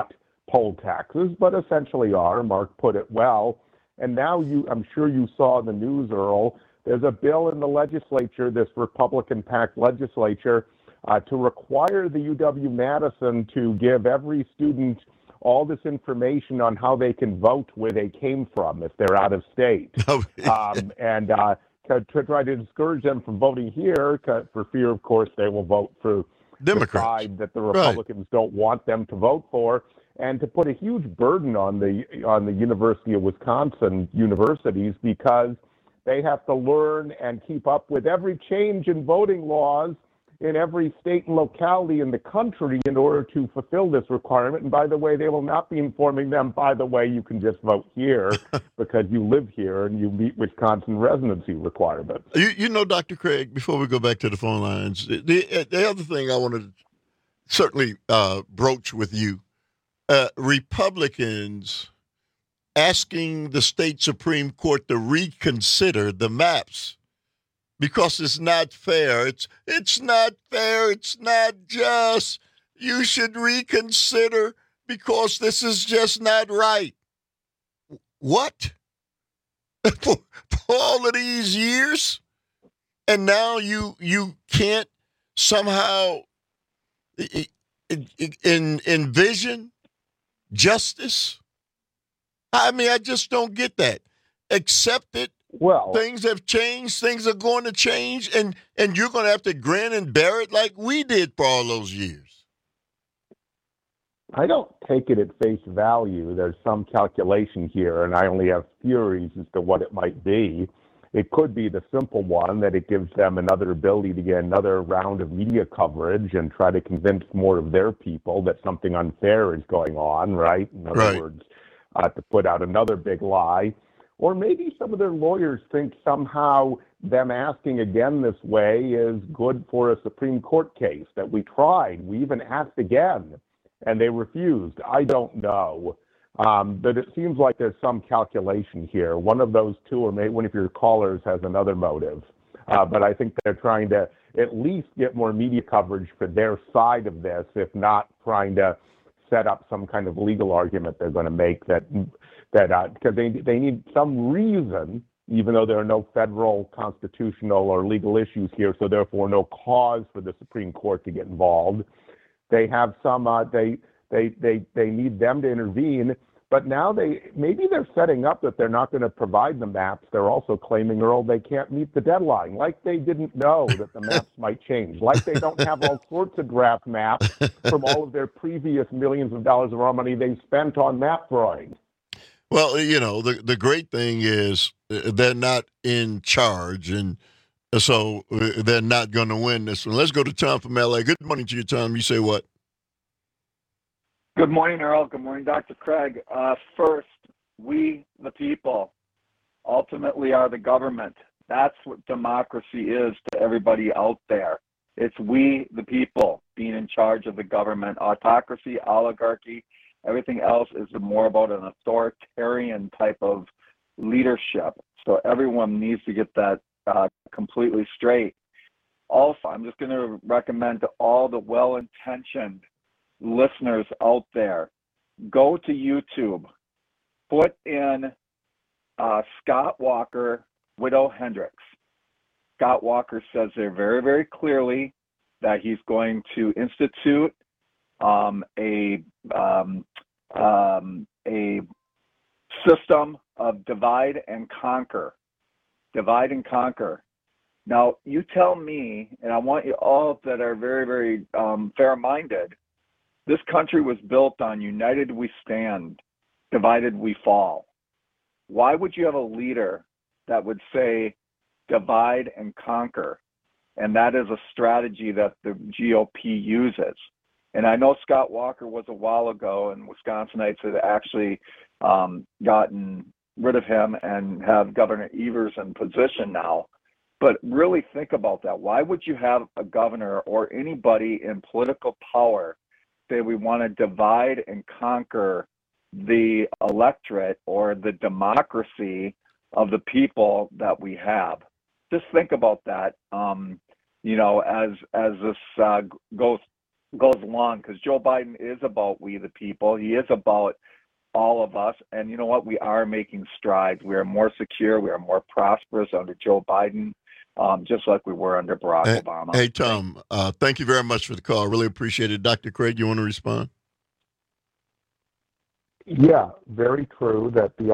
poll taxes, but essentially are. Mark put it well. And now I'm sure you saw in the news, Earl, there's a bill in the legislature, this Republican-packed legislature, to require the UW-Madison to give every student all this information on how they can vote where they came from if they're out of state. And to try to discourage them from voting here, for fear, of course, they will vote for Democrats. The side that the Republicans don't want them to vote for, and to put a huge burden on the University of Wisconsin universities, because they have to learn and keep up with every change in voting laws in every state and locality in the country in order to fulfill this requirement. And by the way, they will not be informing them, by the way, you can just vote here because you live here and you meet Wisconsin residency requirements. You know, Dr. Craig, before we go back to the phone lines, the other thing I wanted to certainly broach with you, Republicans asking the state Supreme Court to reconsider the maps because it's not fair. It's not fair. It's not just. You should reconsider because this is just not right. What? For all of these years? And now you can't somehow envision justice? I mean, I just don't get that. Accept it. Well, things have changed. Things are going to change, and you're going to have to grin and bear it like we did for all those years. I don't take it at face value. There's some calculation here, and I only have theories as to what it might be. It could be the simple one that it gives them another ability to get another round of media coverage and try to convince more of their people that something unfair is going on, right? In other words, to put out another big lie. Or maybe some of their lawyers think somehow them asking again this way is good for a Supreme Court case, that we tried. We even asked again, and they refused. I don't know. But it seems like there's some calculation here. One of those two, or maybe one of your callers, has another motive. But I think they're trying to at least get more media coverage for their side of this, if not trying to set up some kind of legal argument they're going to make that because they need some reason, even though there are no federal, constitutional, or legal issues here, so therefore no cause for the Supreme Court to get involved. They have some, they need them to intervene, but now maybe they're setting up that they're not going to provide the maps. They're also claiming, Earl, they can't meet the deadline, like they didn't know that the maps might change, like they don't have all sorts of draft maps from all of their previous millions of dollars of our money they spent on map drawing. Well, you know, the great thing is they're not in charge, and so they're not going to win this one. Let's go to Tom from L.A. Good morning to you, Tom. You say what? Good morning, Earl. Good morning, Dr. Craig. First, we, the people, ultimately are the government. That's what democracy is to everybody out there. It's we, the people, being in charge of the government. Autocracy, oligarchy, everything else is more about an authoritarian type of leadership. So everyone needs to get that completely straight. Also, I'm just going to recommend to all the well-intentioned listeners out there, go to YouTube, put in Scott Walker, Widow Hendricks. Scott Walker says there very, very clearly that he's going to institute a system of divide and conquer. Divide and conquer. Now, you tell me, and I want you all that are very, very fair-minded, this country was built on united we stand, divided we fall. Why would you have a leader that would say divide and conquer? And that is a strategy that the GOP uses. And I know Scott Walker was a while ago, and Wisconsinites had actually gotten rid of him and have Governor Evers in position now. But really think about that. Why would you have a governor or anybody in political power say we want to divide and conquer the electorate or the democracy of the people that we have? Just think about that, you know, as this goes goes along, because Joe Biden is about we the people. He is about all of us. And you know what? We are making strides. We are more secure. We are more prosperous under Joe Biden, just like we were under Barack Obama. Hey, Tom, thank you very much for the call. I really appreciate it. Dr. Craig, you want to respond? Yeah, very true. That the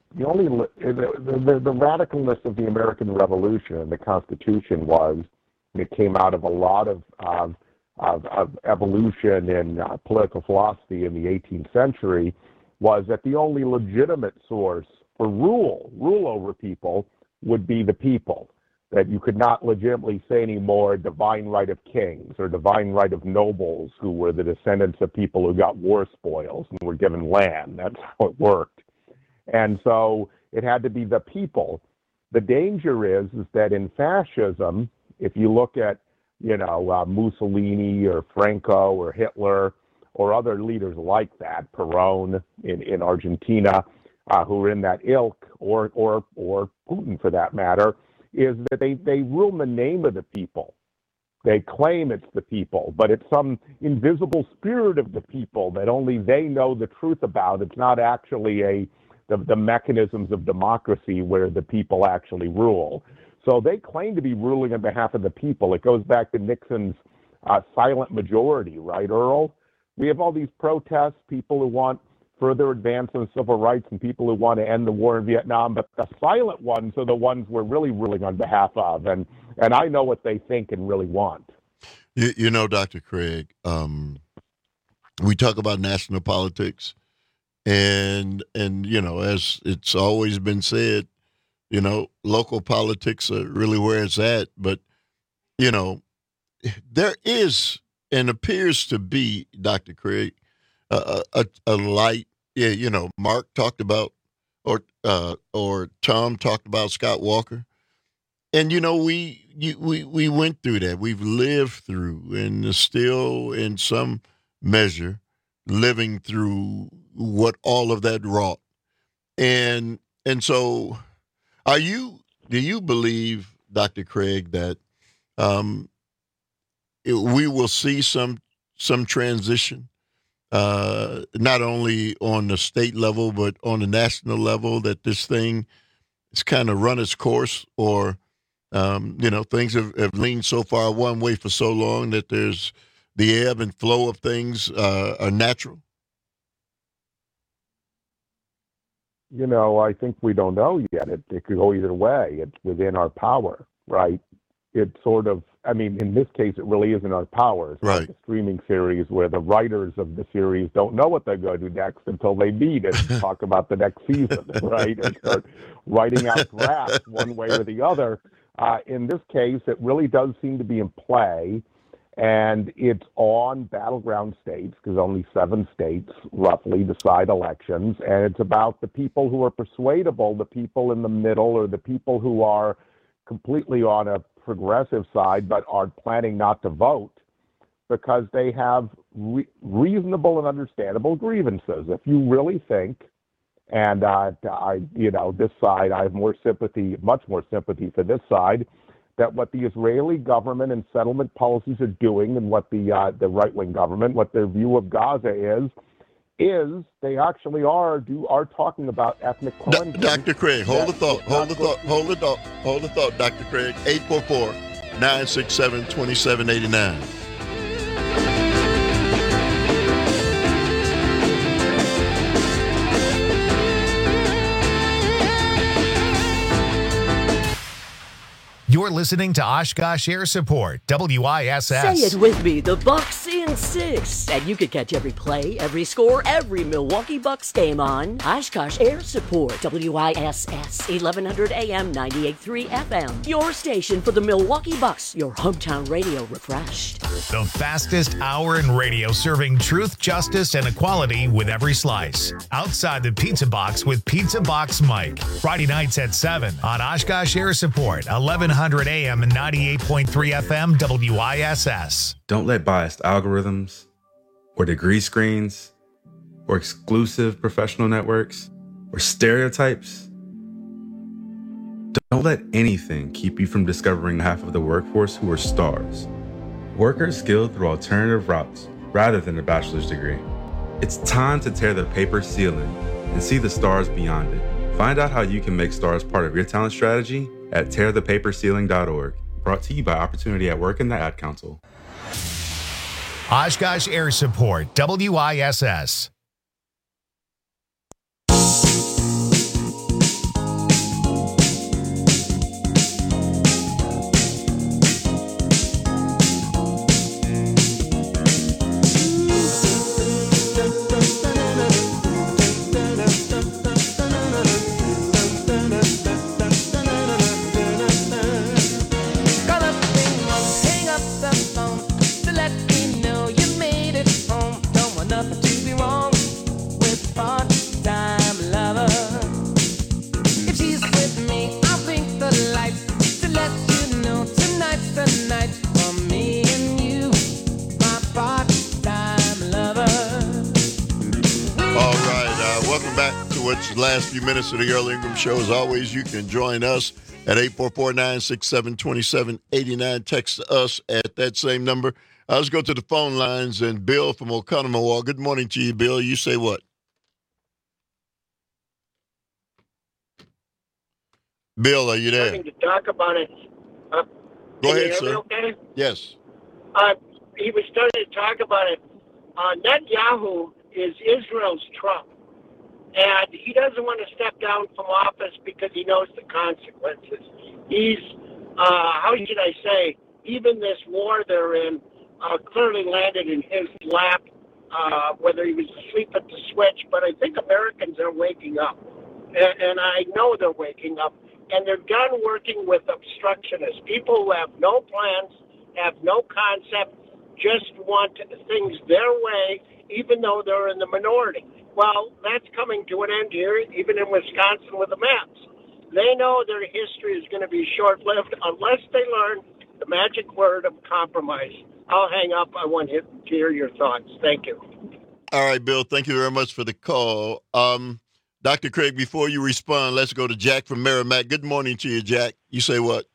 radicalness of the American Revolution and the Constitution was, and it came out of a lot of evolution in political philosophy in the 18th century, was that the only legitimate source for rule over people would be the people. That you could not legitimately say anymore divine right of kings or divine right of nobles who were the descendants of people who got war spoils and were given land. That's how it worked. And so it had to be the people. The danger is that in fascism, if you look at, Mussolini or Franco or Hitler or other leaders like that, Perón in Argentina, who are in that ilk, or Putin for that matter, is that they rule in the name of the people. They claim it's the people, but it's some invisible spirit of the people that only they know the truth about. It's not actually the mechanisms of democracy where the people actually rule. So they claim to be ruling on behalf of the people. It goes back to Nixon's silent majority, right, Earl? We have all these protests, people who want further advance in civil rights and people who want to end the war in Vietnam, but the silent ones are the ones we're really ruling on behalf of, and I know what they think and really want. You know, Dr. Craig, we talk about national politics, and as it's always been said, local politics are really where it's at, but, there is and appears to be, Dr. Craig, a light. Yeah, Mark talked about, or Tom talked about Scott Walker, and we went through that. We've lived through, and are still in some measure living through what all of that wrought. And so, do you believe, Dr. Craig, that we will see some transition? Not only on the state level, but on the national level, that this thing has kind of run its course, or, things have leaned so far one way for so long that there's the ebb and flow of things are natural? I think we don't know yet. It could go either way. It's within our power, right? It's sort of, in this case, it really is in our power. It's like a streaming series where the writers of the series don't know what they're going to do next until they meet and talk about the next season, right? And start writing out drafts one way or the other. In this case, it really does seem to be in play, and it's on battleground states, because only 7 states roughly decide elections, and it's about the people who are persuadable, the people in the middle, or the people who are completely on a progressive side but are planning not to vote because they have reasonable and understandable grievances. If you really think, and this side, I have more sympathy, much more sympathy for this side, that what the Israeli government and settlement policies are doing, and what the right-wing government, what their view of Gaza is they actually are talking about ethnic cleansing. Dr. Craig, hold the thought, Dr. Craig. 844-967-2789. You're listening to Oshkosh Air Support, WISS. Say it with me, the Bucks in 6. And you can catch every play, every score, every Milwaukee Bucks game on Oshkosh Air Support, WISS, 1100 AM, 98.3 FM. Your station for the Milwaukee Bucks, your hometown radio refreshed. The fastest hour in radio, serving truth, justice, and equality with every slice. Outside the Pizza Box with Pizza Box Mike. Friday nights at 7 on Oshkosh Air Support, 1100 AM and 98.3 FM WISS. Don't let biased algorithms or degree screens or exclusive professional networks or stereotypes, don't let anything keep you from discovering half of the workforce who are stars. Workers skilled through alternative routes rather than a bachelor's degree. It's time to tear the paper ceiling and see the stars beyond it. Find out how you can make stars part of your talent strategy at tearthepaperceiling.org. Brought to you by Opportunity at Work and the Ad Council. Oshkosh Air Support, WISS. The last few minutes of the Earl Ingram Show. As always, you can join us at 844-967-2789. Text us at that same number. Let's go to the phone lines. And Bill from Oconomowoc. Good morning to you, Bill. You say what? Bill, are you there? Starting to talk about it. Go ahead, sir. Okay? Yes. He was starting to talk about it. Netanyahu is Israel's Trump. And he doesn't want to step down from office because he knows the consequences. He's, how should I say, even this war they're in clearly landed in his lap, whether he was asleep at the switch. But I think Americans are waking up. And I know they're waking up. And they're done working with obstructionists, people who have no plans, have no concept, just want things their way, even though they're in the minority. Well, that's coming to an end here, even in Wisconsin with the maps. They know their history is going to be short-lived unless they learn the magic word of compromise. I'll hang up. I want to hear your thoughts. Thank you. All right, Bill. Thank you very much for the call. Dr. Craig, before you respond, let's go to Jack from Merrimack. Good morning to you, Jack. You say what?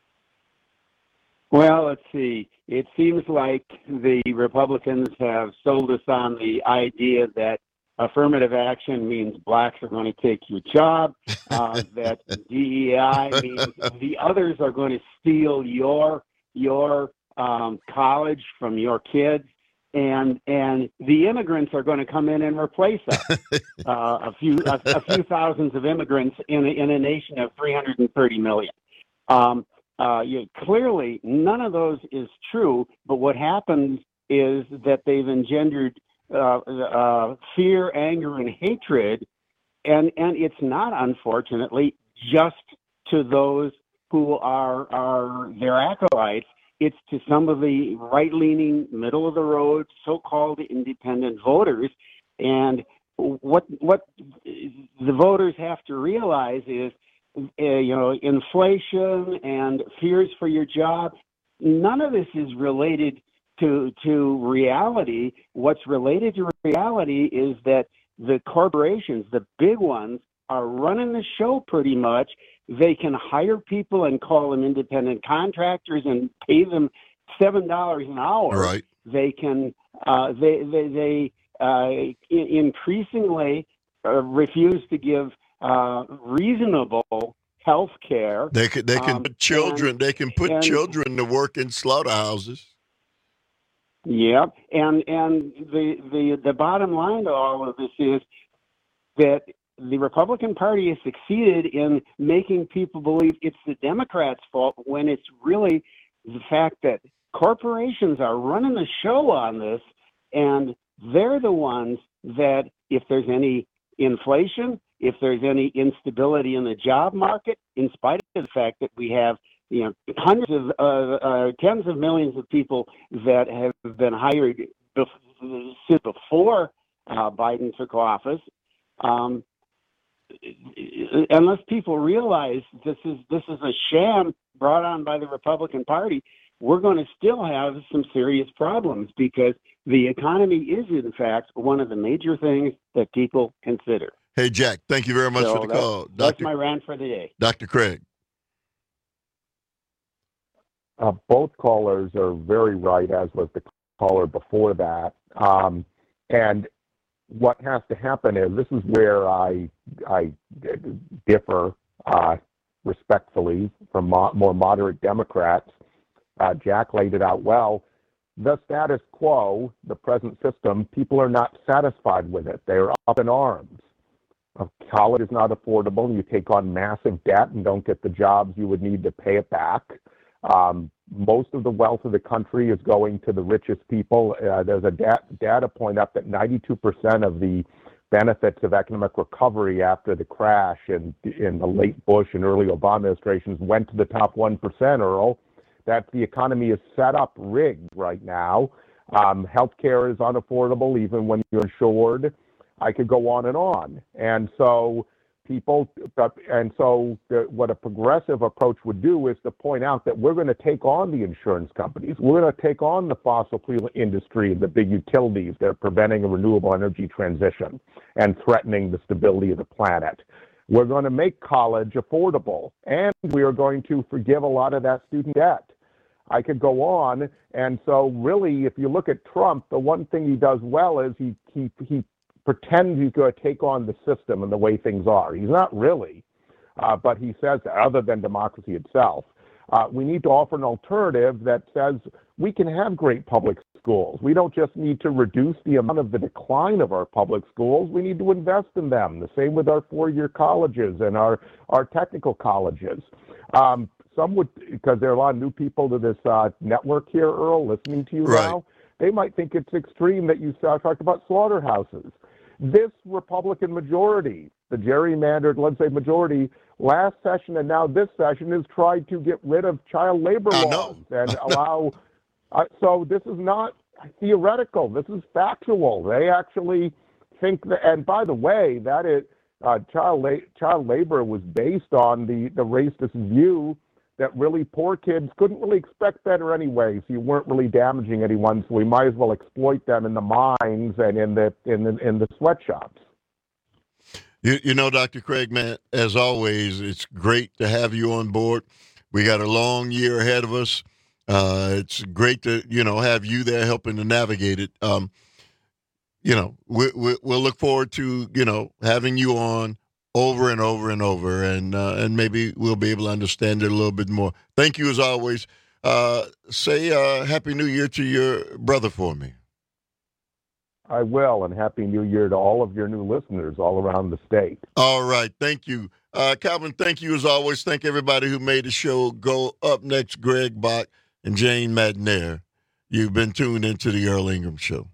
Well, let's see. It seems like the Republicans have sold us on the idea that affirmative action means blacks are going to take your job, that DEI means the others are going to steal your college from your kids, and the immigrants are going to come in and replace us. a few thousands of immigrants in a nation of 330 million. Clearly, none of those is true, but what happens is that they've engendered fear, anger, and hatred, and it's not, unfortunately, just to those who are their acolytes. It's to some of the right-leaning, middle-of-the-road, so-called independent voters. And what the voters have to realize is, inflation and fears for your job, none of this is related to reality. What's related to reality is that the corporations, the big ones, are running the show pretty much. They can hire people and call them independent contractors and pay them $7 an hour. Right. They can they increasingly refuse to give reasonable health care. They can put children. They can put children to work in slaughterhouses. Yeah, and the bottom line to all of this is that the Republican Party has succeeded in making people believe it's the Democrats' fault when it's really the fact that corporations are running the show on this, and they're the ones that, if there's any inflation, if there's any instability in the job market, in spite of the fact that we have hundreds of tens of millions of people that have been hired since before Biden took office. Unless people realize this is a sham brought on by the Republican Party, we're going to still have some serious problems because the economy is, in fact, one of the major things that people consider. Hey, Jack, thank you very much for the call. That's my rant for the day. Dr. Craig. Both callers are very right, as was the caller before that. And what has to happen is, this is where I differ respectfully from more moderate Democrats. Jack laid it out well. The status quo, the present system, people are not satisfied with it. They're up in arms. College is not affordable. You take on massive debt and don't get the jobs you would need to pay it back. Most of the wealth of the country is going to the richest people. There's a data point up that 92% of the benefits of economic recovery after the crash in the late Bush and early Obama administrations went to the top 1%, Earl. That the economy is set up rigged right now. Healthcare is unaffordable even when you're insured. I could go on. And so what a progressive approach would do is to point out that we're going to take on the insurance companies. We're going to take on the fossil fuel industry and the big utilities that are preventing a renewable energy transition and threatening the stability of the planet. We're going to make college affordable, and we are going to forgive a lot of that student debt. I could go on. And so really, if you look at Trump, the one thing he does well is he pretends he's going to take on the system and the way things are. He's not really, but he says that, other than democracy itself. We need to offer an alternative that says we can have great public schools. We don't just need to reduce the amount of the decline of our public schools. We need to invest in them. The same with our four-year colleges and our technical colleges. Some would, because there are a lot of new people to this network here, Earl, listening to you now, they might think it's extreme that you talked about slaughterhouses. This Republican majority, the gerrymandered, let's say, majority, last session and now this session has tried to get rid of child labor laws and allow. So this is not theoretical. This is factual. They actually think that, and by the way, that is child labor was based on the racist view that really poor kids couldn't really expect better anyway, so you weren't really damaging anyone, so we might as well exploit them in the mines and in the sweatshops. You know, Dr. Craig, man, as always, it's great to have you on board. We got a long year ahead of us. It's great to, have you there helping to navigate it. We'll look forward to, having you on over and over and over, and maybe we'll be able to understand it a little bit more. Thank you as always. Say Happy New Year to your brother for me. I will, and Happy New Year to all of your new listeners all around the state. All right, thank you. Calvin, thank you as always. Thank everybody who made the show go. Up next, Greg Bach and Jane Madnair. You've been tuned into the Earl Ingram Show.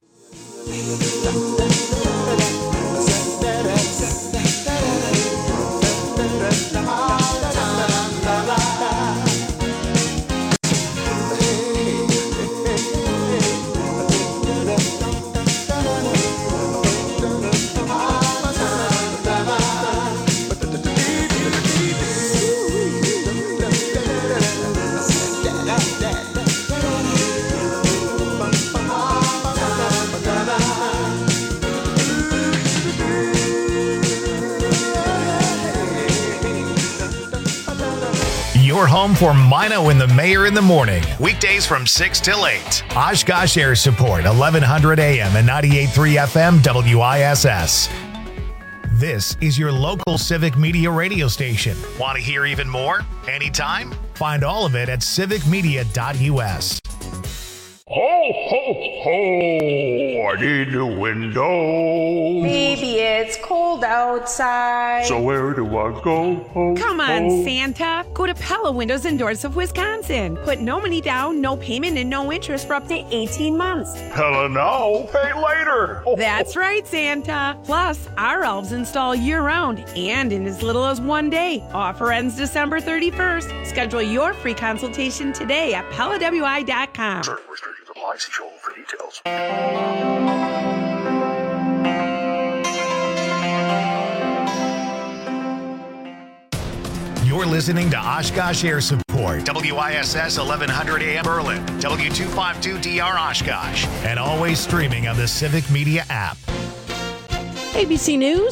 Your home for Mino and the Mayor in the morning. Weekdays from 6 till 8. Oshkosh Air Support, 1100 AM and 98.3 FM WISS. This is your local civic media radio station. Want to hear even more? Anytime? Find all of it at civicmedia.us. Ho, ho, ho, I need a window. Baby, it's cold outside. So where do I go? Come on, Santa. Go to Pella Windows and Doors of Wisconsin. Put no money down, no payment, and no interest for up to 18 months. Pella now, pay later. That's right, Santa. Plus, our elves install year-round and in as little as 1 day. Offer ends December 31st. Schedule your free consultation today at PellaWI.com. Certain restrictions apply. See show for details. You're listening to Oshkosh Air Support, WISS 1100 AM Berlin, W252DR Oshkosh, and always streaming on the Civic Media app. ABC News,